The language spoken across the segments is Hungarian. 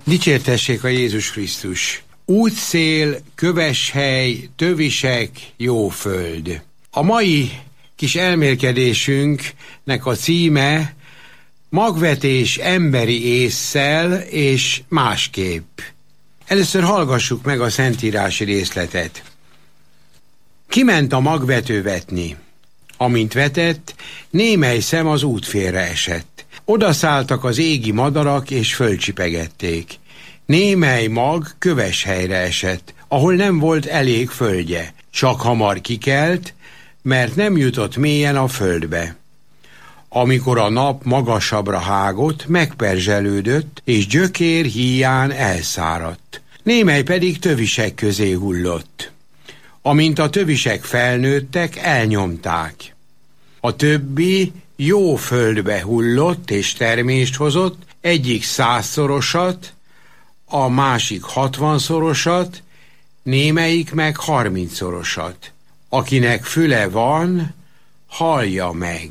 Dicsértessék a Jézus Krisztus! Útszél, köveshely, tövisek, jó föld. A mai kis elmélkedésünknek a címe magvetés emberi ésszel és másképp. Először hallgassuk meg a szentírási részletet. Kiment a magvető vetni. Amint vetett, némely szem az útfélre esett. Odaszálltak az égi madarak és fölcsipegették. Némely mag köves helyre esett, ahol nem volt elég földje. Csak hamar kikelt, mert nem jutott mélyen a földbe. Amikor a nap magasabbra hágott, megperzselődött, és gyökér híján elszáradt. Némely pedig tövisek közé hullott. Amint a tövisek felnőttek, elnyomták. A többi jó földbe hullott és termést hozott, egyik 100-szorosat, a másik 60-szorosat, némelyik meg 30-szorosat. Akinek füle van, hallja meg.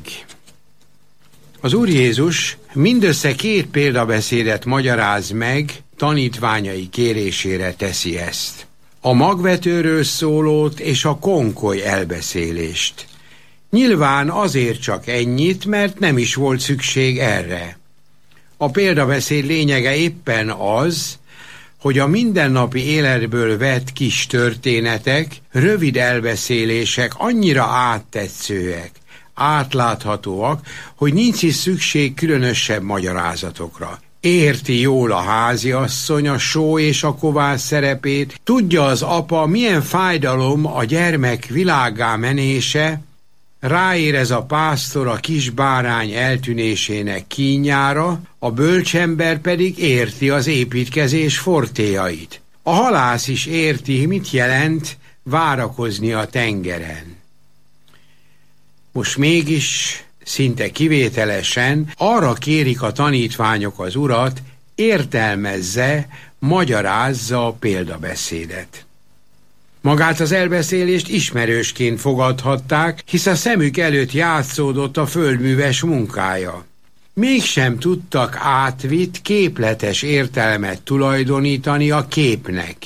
Az Úr Jézus mindössze 2 példabeszédet magyaráz meg, tanítványai kérésére teszi ezt. A magvetőről szólót és a konkoly elbeszélést. Nyilván azért csak ennyit, mert nem is volt szükség erre. A példabeszéd lényege éppen az, hogy a mindennapi életből vett kis történetek, rövid elbeszélések annyira áttetszőek, átláthatóak, hogy nincs is szükség különösebb magyarázatokra. Érti jól a háziasszony a só és a kovász szerepét, tudja az apa, milyen fájdalom a gyermek világgá menése, ráérez a pásztor a kis bárány eltűnésének kínjára, a bölcsember pedig érti az építkezés fortéjait. A halász is érti, mit jelent várakozni a tengeren. Most mégis, szinte kivételesen arra kérik a tanítványok az Urat, értelmezze, magyarázza a példabeszédet. Magát az elbeszélést ismerősként fogadhatták, hisz a szemük előtt játszódott a földműves munkája. Mégsem tudtak átvitt, képletes értelmet tulajdonítani a képnek.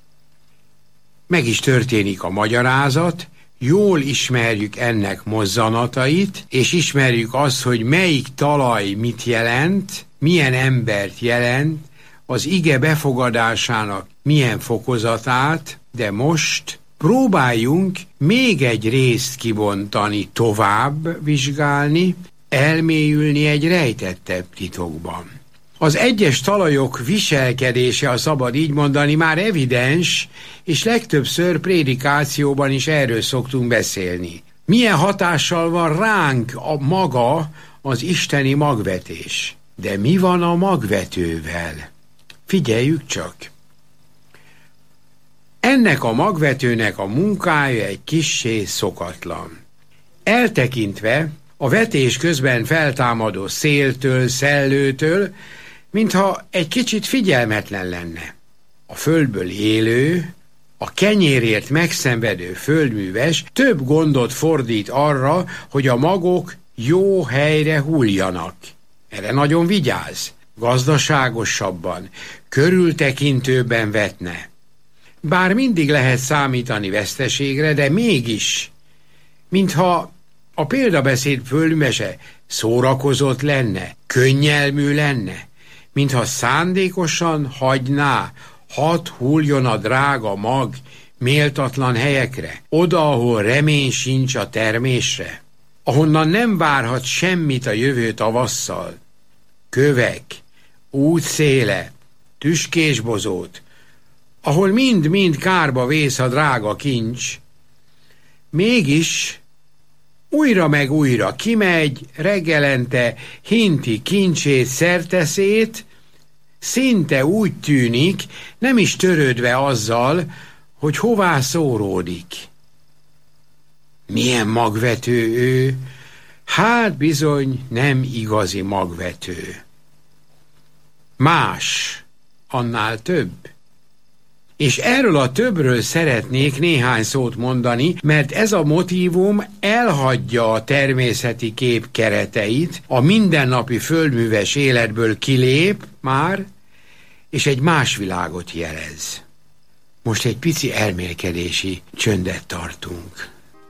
Meg is történik a magyarázat, jól ismerjük ennek mozzanatait, és ismerjük azt, hogy melyik talaj mit jelent, milyen embert jelent, az ige befogadásának milyen fokozatát, de most próbáljunk még egy részt kibontani, tovább vizsgálni, elmélyülni egy rejtettebb titokban. Az egyes talajok viselkedése, ha szabad így mondani, már evidens, és legtöbbször prédikációban is erről szoktunk beszélni. Milyen hatással van ránk a maga az isteni magvetés? De mi van a magvetővel? Figyeljük csak! Ennek a magvetőnek a munkája egy kissé szokatlan. Eltekintve a vetés közben feltámadó széltől, szellőtől, mintha egy kicsit figyelmetlen lenne. A földből élő, a kenyérért megszenvedő földműves több gondot fordít arra, hogy a magok jó helyre hulljanak. Erre nagyon vigyáz, gazdaságosabban, körültekintőbben vetne. Bár mindig lehet számítani veszteségre, de mégis, mintha a példabeszéd földművese szórakozott lenne, könnyelmű lenne, mintha szándékosan hagyná, hadd hulljon a drága mag méltatlan helyekre, oda, ahol remény sincs a termésre, ahonnan nem várhat semmit a jövő tavasszal. Kövek, útszéle, tüskésbozót, ahol mind-mind kárba vész a drága kincs. Mégis újra meg újra kimegy, reggelente hinti kincsét, szerteszét, szinte úgy tűnik, nem is törődve azzal, hogy hová szóródik. Milyen magvető ő? Hát bizony nem igazi magvető. Más, annál több. És erről a többről szeretnék néhány szót mondani, mert ez a motívum elhagyja a természeti kép kereteit, a mindennapi földműves életből kilép már, és egy más világot jelez. Most egy pici elmélkedési csöndet tartunk.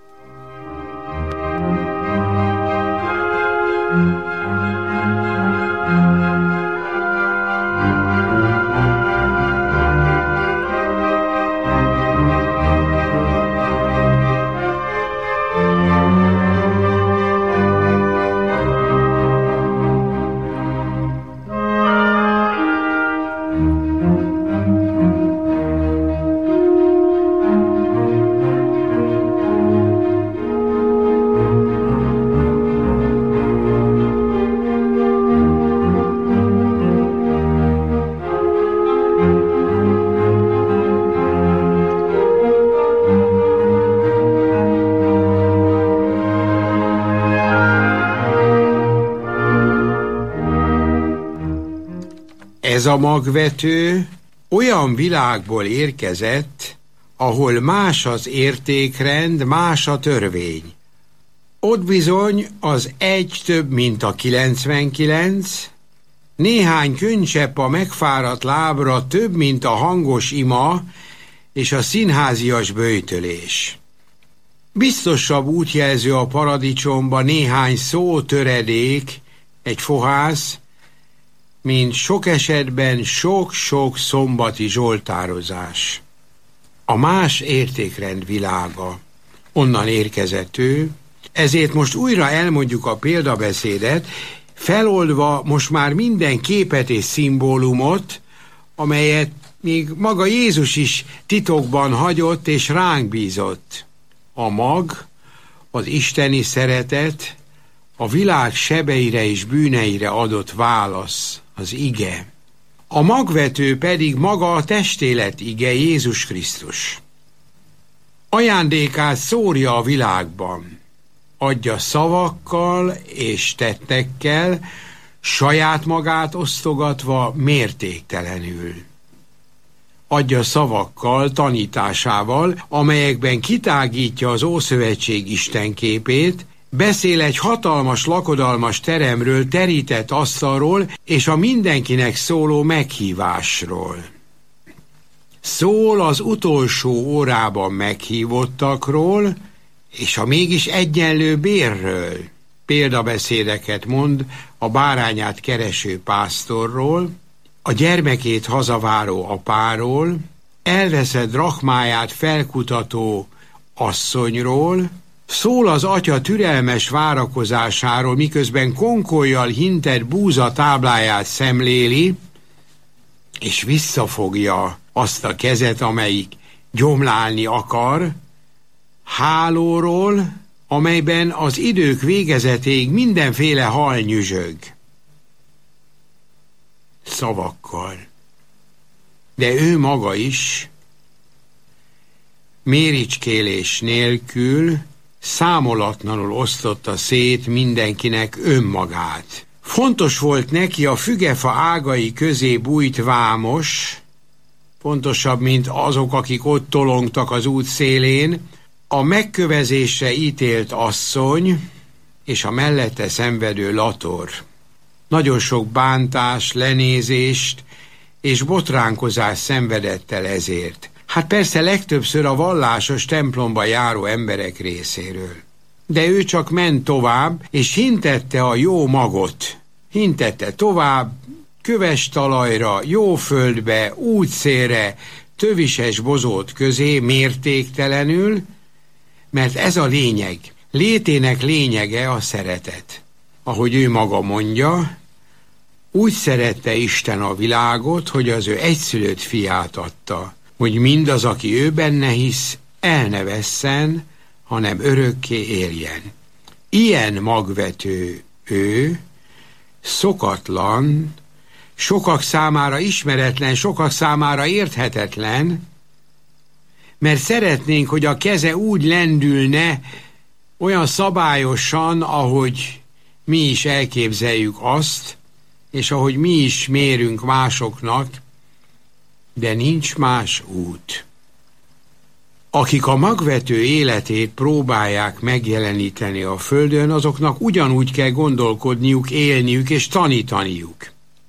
Ez a magvető olyan világból érkezett, ahol más az értékrend, más a törvény. Ott bizony az egy több, mint a 99, néhány könycsepp a megfáradt lábra több, mint a hangos ima és a színházias böjtölés. Biztosabb útjelző a paradicsomba néhány szó töredék, egy fohász, mint sok esetben sok-sok szombati zsoltározás. A más értékrend világa. Onnan érkezett ő, ezért most újra elmondjuk a példabeszédet, feloldva most már minden képet és szimbólumot, amelyet még maga Jézus is titokban hagyott és ránk bízott. A mag, az isteni szeretet, a világ sebeire és bűneire adott válasz, az ige. A magvető pedig maga a testélet ige, Jézus Krisztus. Ajándékát szórja a világban, adja szavakkal és tettekkel, saját magát osztogatva mértéktelenül. Adja szavakkal, tanításával, amelyekben kitágítja az Ószövetség istenképét, beszél egy hatalmas, lakodalmas teremről, terített asztalról és a mindenkinek szóló meghívásról. Szól az utolsó órában meghívottakról, és a mégis egyenlő bérről. Példabeszédeket mond a bárányát kereső pásztorról, a gyermekét hazaváró apáról, elveszett drachmáját felkutató asszonyról, szól az atya türelmes várakozásáról, miközben konkollyal hintett búza tábláját szemléli, és visszafogja azt a kezet, amelyik gyomlálni akar, hálóról, amelyben az idők végezetéig mindenféle hal nyüzsög. Szavakkal. De ő maga is méricskélés nélkül számolatlanul osztotta szét mindenkinek önmagát. Fontos volt neki a fügefa ágai közé bújt vámos, fontosabb, mint azok, akik ott tolongtak az út szélén, a megkövezésre ítélt asszony és a mellette szenvedő lator. Nagyon sok bántás, lenézést és botránkozást szenvedett el ezért. Hát persze legtöbbször a vallásos templomba járó emberek részéről. De ő csak ment tovább, és hintette a jó magot. Hintette tovább, köves talajra, jó földbe, útszélre, tövises bozót közé, mértéktelenül, mert ez a lényeg. Létének lényege a szeretet. Ahogy ő maga mondja, úgy szerette Isten a világot, hogy az ő egyszülött fiát adta, hogy mindaz, aki ő benne hisz, el ne vesszen, hanem örökké éljen. Ilyen magvető ő, szokatlan, sokak számára ismeretlen, sokak számára érthetetlen, mert szeretnénk, hogy a keze úgy lendülne, olyan szabályosan, ahogy mi is elképzeljük azt, és ahogy mi is mérünk másoknak, de nincs más út. Akik a magvető életét próbálják megjeleníteni a földön, azoknak ugyanúgy kell gondolkodniuk, élniük és tanítaniuk.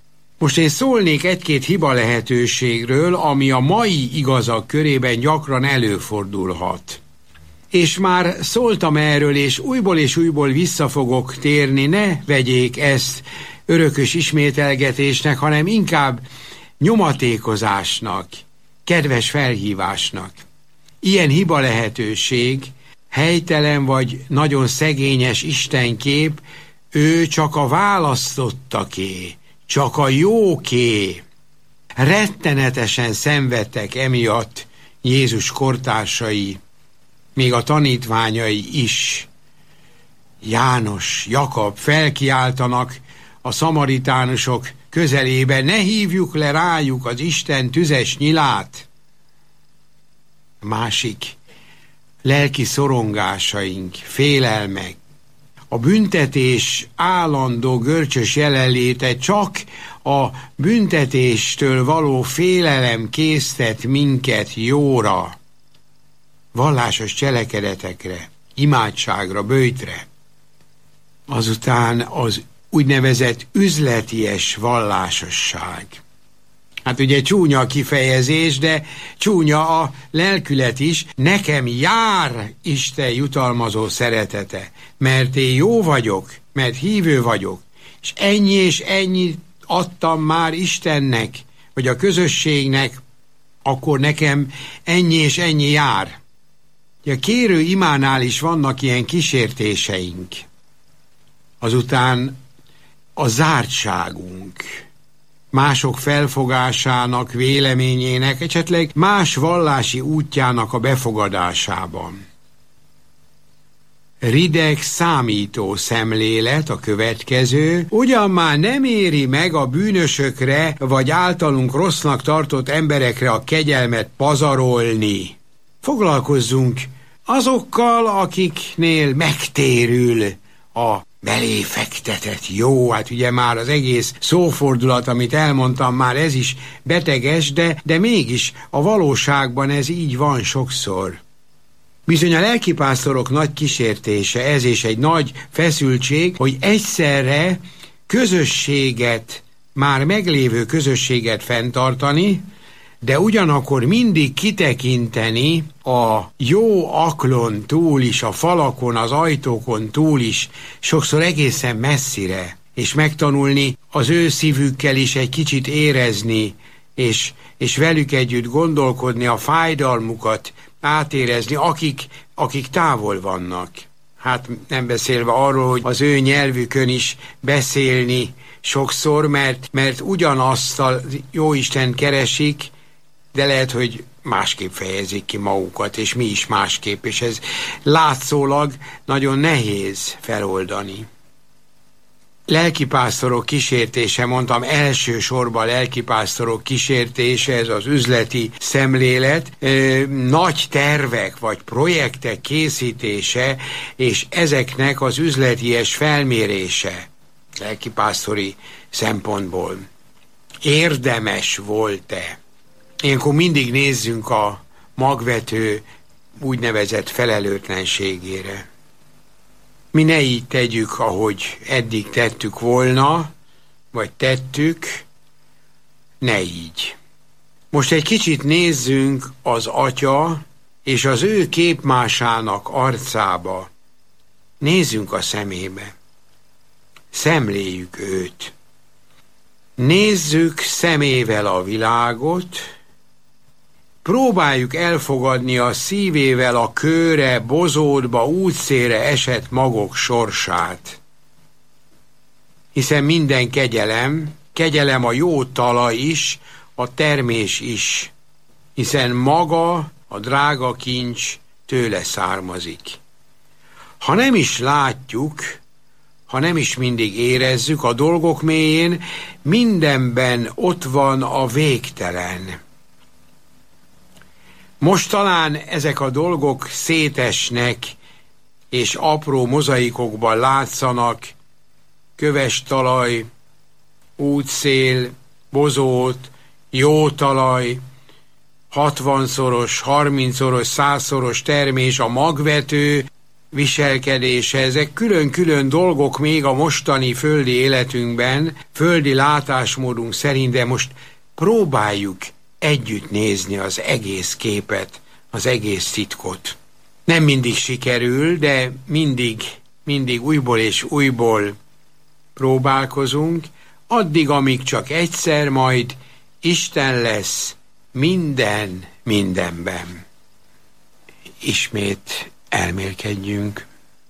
Most én szólnék egy-két hiba lehetőségről, ami a mai igazak körében gyakran előfordulhat. És már szóltam erről, és újból vissza fogok térni, ne vegyék ezt örökös ismételgetésnek, hanem inkább nyomatékozásnak, kedves felhívásnak. Ilyen hiba lehetőség, helytelen vagy nagyon szegényes istenkép, ő csak a választottaké, csak a jóké. Rettenetesen szenvedtek emiatt Jézus kortársai, még a tanítványai is. János, Jakab felkiáltanak a szamaritánusok közelébe, ne hívjuk le rájuk az Isten tüzes nyilát. Másik, lelki szorongásaink, félelmek, a büntetés állandó görcsös jelenléte, csak a büntetéstől való félelem késztet minket jóra, vallásos cselekedetekre, imádságra, böjtre. Azután az úgynevezett üzleties vallásosság. Hát ugye csúnya a kifejezés, de csúnya a lelkület is. Nekem jár Isten jutalmazó szeretete, mert én jó vagyok, mert hívő vagyok, és ennyi adtam már Istennek, vagy a közösségnek, akkor nekem ennyi és ennyi jár. A kérő imánál is vannak ilyen kísértéseink. Azután a zártságunk, mások felfogásának, véleményének, esetleg más vallási útjának a befogadásában. Rideg számító szemlélet a következő, ugyan már nem éri meg a bűnösökre, vagy általunk rossznak tartott emberekre a kegyelmet pazarolni. Foglalkozzunk azokkal, akiknél megtérül a beléfektetett jó, hát ugye már az egész szófordulat, amit elmondtam, már ez is beteges, de mégis a valóságban ez így van sokszor. Bizony a lelkipásztorok nagy kísértése ez, és egy nagy feszültség, hogy egyszerre közösséget, már meglévő közösséget fenntartani, de ugyanakkor mindig kitekinteni a jó aklon túl is, a falakon, az ajtókon túl is, sokszor egészen messzire, és megtanulni az ő szívükkel is egy kicsit érezni, és velük együtt gondolkodni, a fájdalmukat átérezni, akik távol vannak. Hát nem beszélve arról, hogy az ő nyelvükön is beszélni sokszor, mert ugyanazt a Jóisten keresik, de lehet, hogy másképp fejezik ki magukat, és mi is másképp, és ez látszólag nagyon nehéz feloldani. Lelkipásztorok kísértése, mondtam, elsősorban lelkipásztorok kísértése, ez az üzleti szemlélet, nagy tervek vagy projektek készítése, és ezeknek az üzleties felmérése lelkipásztori szempontból. Érdemes volt-e? Ilyenkor mindig nézzünk a magvető úgynevezett felelőtlenségére. Mi ne így tegyük, ahogy eddig tettük volna, vagy tettük, ne így. Most egy kicsit nézzünk az Atya és az ő képmásának arcába. Nézzünk a szemébe. Szemléljük őt. Nézzük szemével a világot, próbáljuk elfogadni a szívével a kőre, bozótba, útszélre esett magok sorsát. Hiszen minden kegyelem a jó talaj is, a termés is, hiszen maga a drága kincs tőle származik. Ha nem is látjuk, ha nem is mindig érezzük, a dolgok mélyén mindenben ott van a végtelen. Most talán ezek a dolgok szétesnek, és apró mozaikokban látszanak, köves talaj, útszél, bozót, jó talaj, 60-szoros, 30-szoros, 100-szoros termés, a magvető, viselkedése, ezek külön-külön dolgok még a mostani földi életünkben, földi látásmódunk szerint, de most próbáljuk együtt nézni az egész képet, az egész titkot. Nem mindig sikerül, de mindig újból és újból próbálkozunk, addig, amíg csak egyszer majd Isten lesz mindenben. Ismét elmélkedjünk.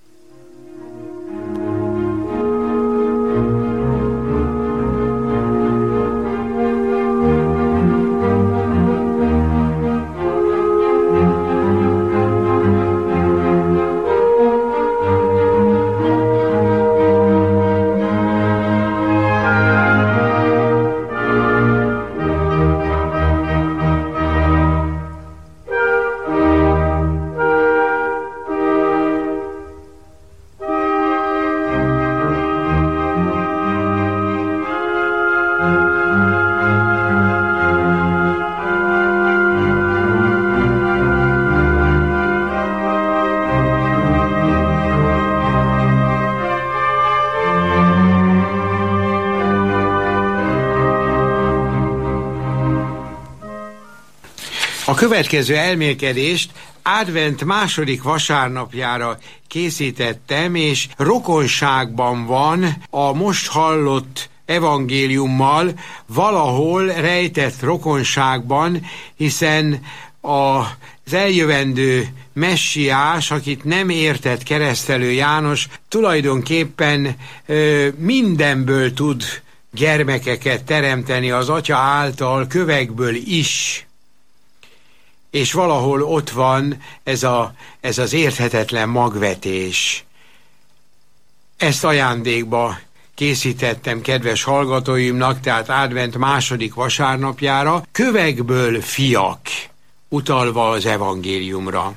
A következő elmélkedést advent második vasárnapjára készítettem, és rokonságban van a most hallott evangéliummal, valahol rejtett rokonságban, hiszen az eljövendő messiás, akit nem értett keresztelő János, tulajdonképpen mindenből tud gyermekeket teremteni az Atya által, kövekből is. És valahol ott van ez az érthetetlen magvetés. Ezt ajándékba készítettem kedves hallgatóimnak, tehát advent második vasárnapjára, kövekből fiak, utalva az evangéliumra.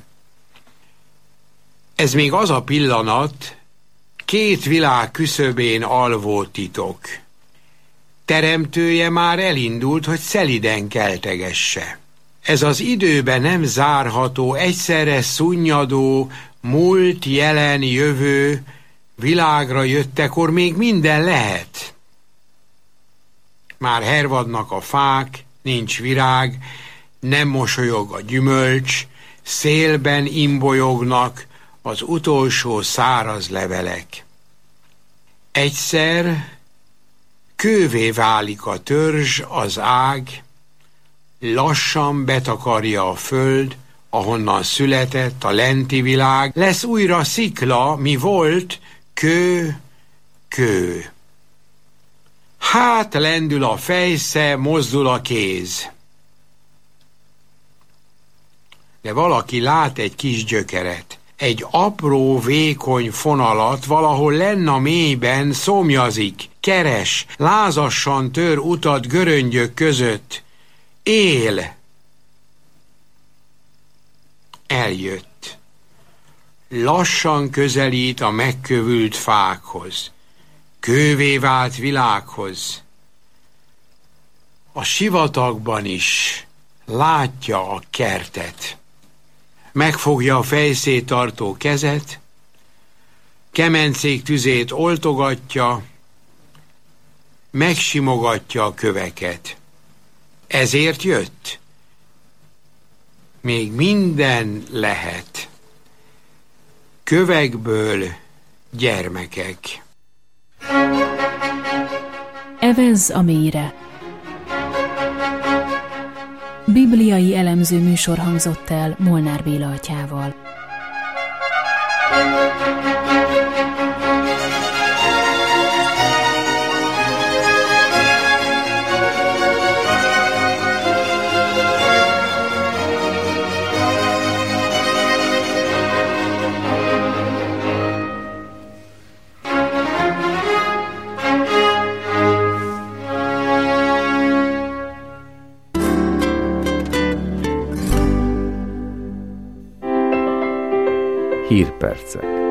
Ez még az a pillanat, két világ küszöbén alvó titok. Teremtője már elindult, hogy szeliden keltegesse. Ez az időben nem zárható, egyszerre szunnyadó, múlt, jelen, jövő világra jöttekor még minden lehet. Már hervadnak a fák, nincs virág, nem mosolyog a gyümölcs, szélben imbolyognak az utolsó száraz levelek. Egyszer kővé válik a törzs, az ág, lassan betakarja a föld, ahonnan született a lenti világ, lesz újra szikla, mi volt, kő. Hát lendül a fejsze, mozdul a kéz. De valaki lát egy kis gyökeret, egy apró, vékony fonalat, valahol lenn a mélyben szomjazik, keres, lázassan tör utat göröngyök között. Él. Eljött. Lassan közelít a megkövült fákhoz, kővé vált világhoz. A sivatagban is látja a kertet. Megfogja a fejszét tartó kezet, kemencék tüzét oltogatja, megsimogatja a köveket. Ezért jött. Még minden lehet. Kövekből gyermekek. Evezz a mélyre. Bibliai elemző műsor hangzott el Molnár Béla atyával. Hírpercek.